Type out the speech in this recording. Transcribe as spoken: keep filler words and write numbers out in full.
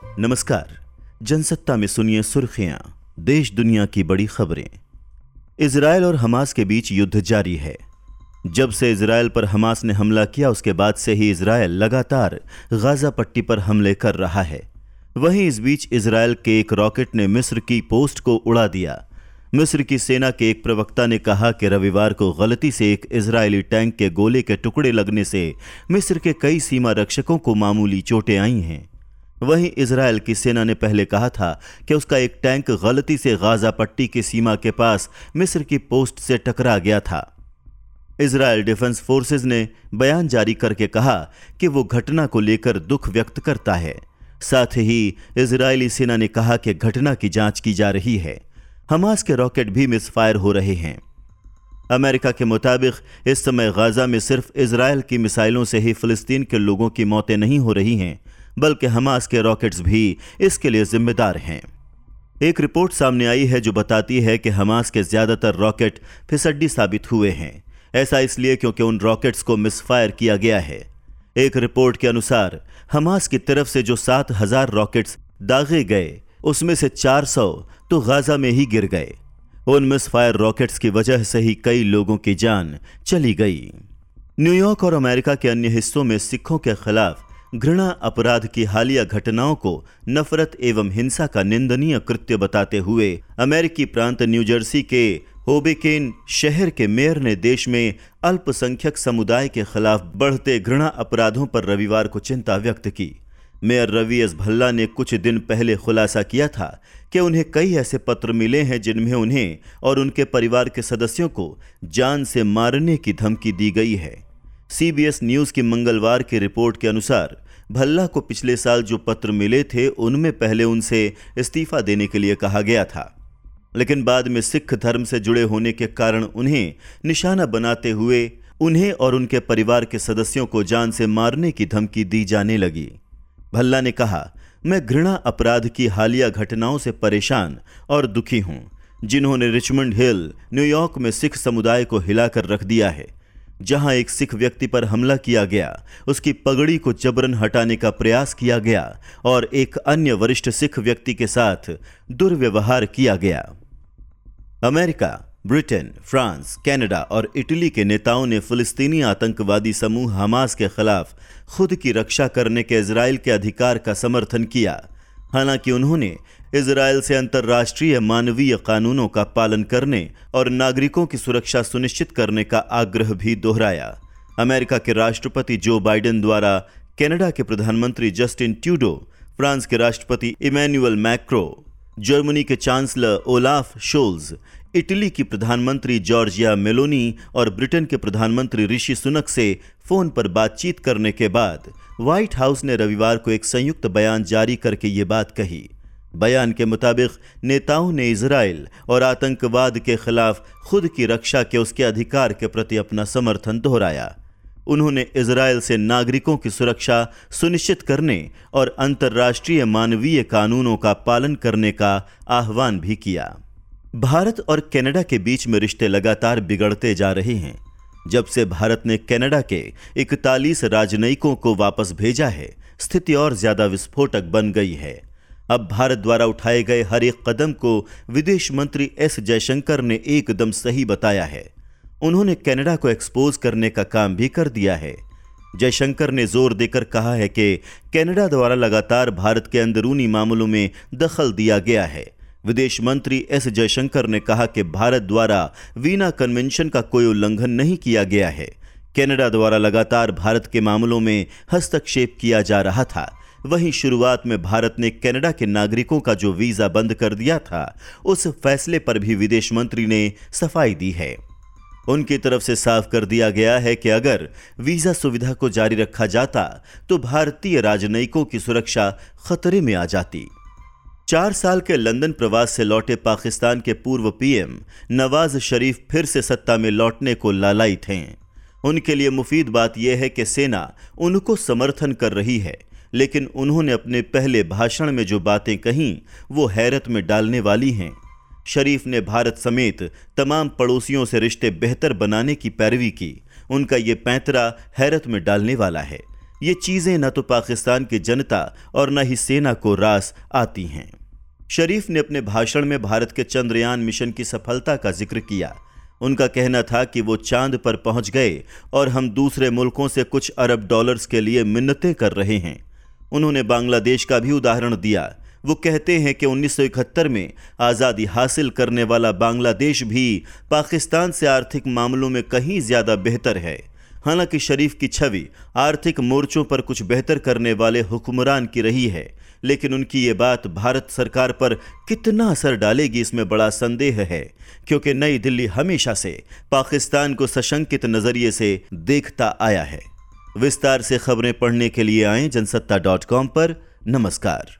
नमस्कार। जनसत्ता में सुनिए सुर्खियां, देश दुनिया की बड़ी खबरें। इजरायल और हमास के बीच युद्ध जारी है। जब से इजरायल पर हमास ने हमला किया उसके बाद से ही इजरायल लगातार गाजा पट्टी पर हमले कर रहा है। वहीं इस बीच इजरायल के एक रॉकेट ने मिस्र की पोस्ट को उड़ा दिया। मिस्र की सेना के एक प्रवक्ता ने कहा कि रविवार को गलती से एक इजरायली टैंक के गोले के टुकड़े लगने से मिस्र के कई सीमा रक्षकों को मामूली चोटें आई हैं। वहीं इजरायल की सेना ने पहले कहा था कि उसका एक टैंक गलती से गाजा पट्टी की सीमा के पास मिस्र की पोस्ट से टकरा गया था। इजरायल डिफेंस फोर्सेज ने बयान जारी करके कहा कि वो घटना को लेकर दुख व्यक्त करता है। साथ ही इजरायली सेना ने कहा कि घटना की जांच की जा रही है। हमास के रॉकेट भी मिसफायर हो रहे हैं। अमेरिका के मुताबिक इस समय गाजा में सिर्फ इजरायल की मिसाइलों से ही फिलिस्तीन के लोगों की मौतें नहीं हो रही हैं, बल्कि हमास के रॉकेट्स भी इसके लिए जिम्मेदार हैं। एक रिपोर्ट सामने आई है जो बताती है कि हमास के ज्यादातर रॉकेट फिसड्डी साबित हुए हैं। ऐसा इसलिए क्योंकि उन रॉकेट्स को मिसफायर किया गया है। एक रिपोर्ट के अनुसार हमास की तरफ से जो सात हजार रॉकेट्स दागे गए उसमें से चार सौ तो गाजा में ही गिर गए। उन मिसफायर रॉकेट्स की वजह से ही कई लोगों की जान चली गई। न्यूयॉर्क और अमेरिका के अन्य हिस्सों में सिखों के खिलाफ घृणा अपराध की हालिया घटनाओं को नफरत एवं हिंसा का निंदनीय कृत्य बताते हुए अमेरिकी प्रांत न्यू जर्सी के होबेकेन शहर के मेयर ने देश में अल्पसंख्यक समुदाय के खिलाफ बढ़ते घृणा अपराधों पर रविवार को चिंता व्यक्त की। मेयर रवि एस भल्ला ने कुछ दिन पहले खुलासा किया था कि उन्हें कई ऐसे पत्र मिले हैं जिनमें उन्हें और उनके परिवार के सदस्यों को जान से मारने की धमकी दी गई है। सीबीएस न्यूज की मंगलवार की रिपोर्ट के अनुसार भल्ला को पिछले साल जो पत्र मिले थे उनमें पहले उनसे इस्तीफा देने के लिए कहा गया था, लेकिन बाद में सिख धर्म से जुड़े होने के कारण उन्हें निशाना बनाते हुए उन्हें और उनके परिवार के सदस्यों को जान से मारने की धमकी दी जाने लगी। भल्ला ने कहा, मैं घृणा अपराध की हालिया घटनाओं से परेशान और दुखी हूं, जिन्होंने रिचमंड हिल न्यूयॉर्क में सिख समुदाय को हिलाकर रख दिया है। जहां एक सिख व्यक्ति पर हमला किया गया, उसकी पगड़ी को जबरन हटाने का प्रयास किया गया और एक अन्य वरिष्ठ सिख व्यक्ति के साथ दुर्व्यवहार किया गया। अमेरिका, ब्रिटेन, फ्रांस, कनाडा और इटली के नेताओं ने फिलिस्तीनी आतंकवादी समूह हमास के खिलाफ खुद की रक्षा करने के इजरायल के अधिकार का समर्थन किया। हालांकि उन्होंने इजरायल से अंतर्राष्ट्रीय मानवीय कानूनों का पालन करने और नागरिकों की सुरक्षा सुनिश्चित करने का आग्रह भी दोहराया। अमेरिका के राष्ट्रपति जो बाइडेन द्वारा कनाडा के प्रधानमंत्री जस्टिन ट्रूडो, फ्रांस के राष्ट्रपति इमैनुअल मैक्रो, जर्मनी के चांसलर ओलाफ शोल्ज, इटली की प्रधानमंत्री जॉर्जिया मेलोनी और ब्रिटेन के प्रधानमंत्री ऋषि सुनक से फोन पर बातचीत करने के बाद व्हाइट हाउस ने रविवार को एक संयुक्त बयान जारी करके ये बात कही। बयान के मुताबिक नेताओं ने इजरायल और आतंकवाद के खिलाफ खुद की रक्षा के उसके अधिकार के प्रति अपना समर्थन दोहराया। उन्होंने इजरायल से नागरिकों की सुरक्षा सुनिश्चित करने और अंतर्राष्ट्रीय मानवीय कानूनों का पालन करने का आह्वान भी किया। भारत और कनाडा के बीच में रिश्ते लगातार बिगड़ते जा रहे हैं। जब से भारत ने कनाडा के इकतालीस राजनयिकों को वापस भेजा है, स्थिति और ज्यादा विस्फोटक बन गई है। अब भारत द्वारा उठाए गए हर एक कदम को विदेश मंत्री एस जयशंकर ने एकदम सही बताया है। उन्होंने कनाडा को एक्सपोज करने का काम भी कर दिया है। जयशंकर ने जोर देकर कहा है कि कनाडा द्वारा लगातार भारत के अंदरूनी मामलों में दखल दिया गया है। विदेश मंत्री एस जयशंकर ने कहा कि भारत द्वारा वीना कन्वेंशन का कोई उल्लंघन नहीं किया गया है। कनाडा द्वारा लगातार भारत के मामलों में हस्तक्षेप किया जा रहा था। वहीं शुरुआत में भारत ने कनाडा के नागरिकों का जो वीजा बंद कर दिया था, उस फैसले पर भी विदेश मंत्री ने सफाई दी है। उनकी तरफ से साफ कर दिया गया है कि अगर वीजा सुविधा को जारी रखा जाता तो भारतीय राजनयिकों की सुरक्षा खतरे में आ जाती। चार साल के लंदन प्रवास से लौटे पाकिस्तान के पूर्व पीएम नवाज शरीफ फिर से सत्ता में लौटने को लालायित हैं। उनके लिए मुफीद बात यह है कि सेना उनको समर्थन कर रही है, लेकिन उन्होंने अपने पहले भाषण में जो बातें कहीं वो हैरत में डालने वाली हैं। शरीफ ने भारत समेत तमाम पड़ोसियों से रिश्ते बेहतर बनाने की पैरवी की। उनका ये पैंतरा हैरत में डालने वाला है। ये चीज़ें न तो पाकिस्तान की जनता और न ही सेना को रास आती हैं। शरीफ ने अपने भाषण में भारत के चंद्रयान मिशन की सफलता का जिक्र किया। उनका कहना था कि वो चांद पर पहुंच गए और हम दूसरे मुल्कों से कुछ अरब डॉलर्स के लिए मिन्नतें कर रहे हैं। उन्होंने बांग्लादेश का भी उदाहरण दिया। वो कहते हैं कि उन्नीस सौ इकहत्तर में आज़ादी हासिल करने वाला बांग्लादेश भी पाकिस्तान से आर्थिक मामलों में कहीं ज़्यादा बेहतर है। हालांकि शरीफ की छवि आर्थिक मोर्चों पर कुछ बेहतर करने वाले हुक्मरान की रही है, लेकिन उनकी ये बात भारत सरकार पर कितना असर डालेगी इसमें बड़ा संदेह है, क्योंकि नई दिल्ली हमेशा से पाकिस्तान को सशंकित नज़रिए से देखता आया है। विस्तार से खबरें पढ़ने के लिए आएं जनसत्ता डॉट कॉम पर। नमस्कार।